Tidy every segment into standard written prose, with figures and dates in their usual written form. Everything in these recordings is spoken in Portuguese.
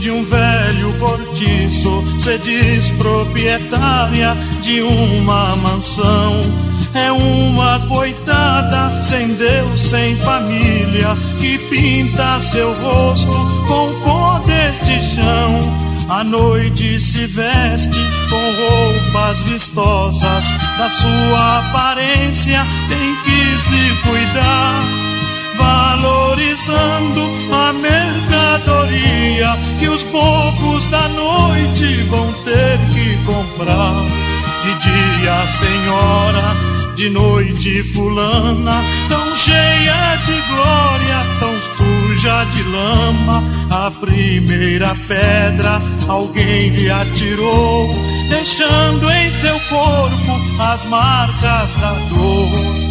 de um velho cortiço, se diz proprietária de uma mansão. É uma coitada sem Deus, sem família, que pinta seu rosto com pó deste chão. À noite se veste com roupas vistosas, da sua aparência tem que se cuidar, valorizando a mercadoria que os poucos da noite vão ter que comprar. De dia senhora, de noite fulana, tão cheia de glória, tão suja de lama. A primeira pedra alguém lhe atirou, deixando em seu corpo as marcas da dor.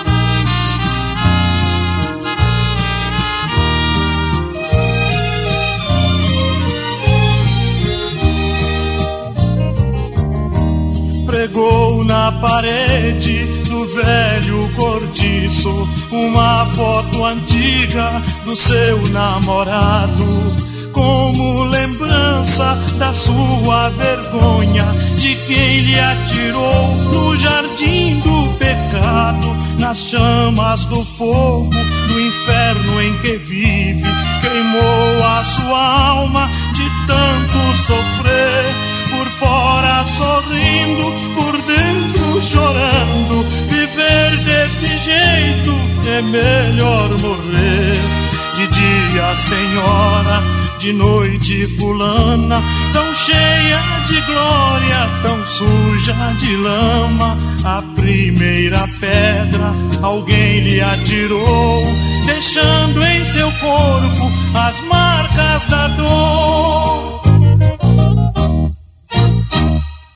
Pregou na parede do velho cortiço uma foto antiga do seu namorado, como lembrança da sua vergonha, de quem lhe atirou no jardim do pecado. Nas chamas do fogo do inferno em que vive, queimou a sua alma de tanto sofrer. Por fora sorrindo, por dentro chorando, viver deste jeito é melhor morrer. De dia senhora, de noite fulana, tão cheia de glória, tão suja de lama. A primeira pedra alguém lhe atirou, deixando em seu corpo as marcas da dor.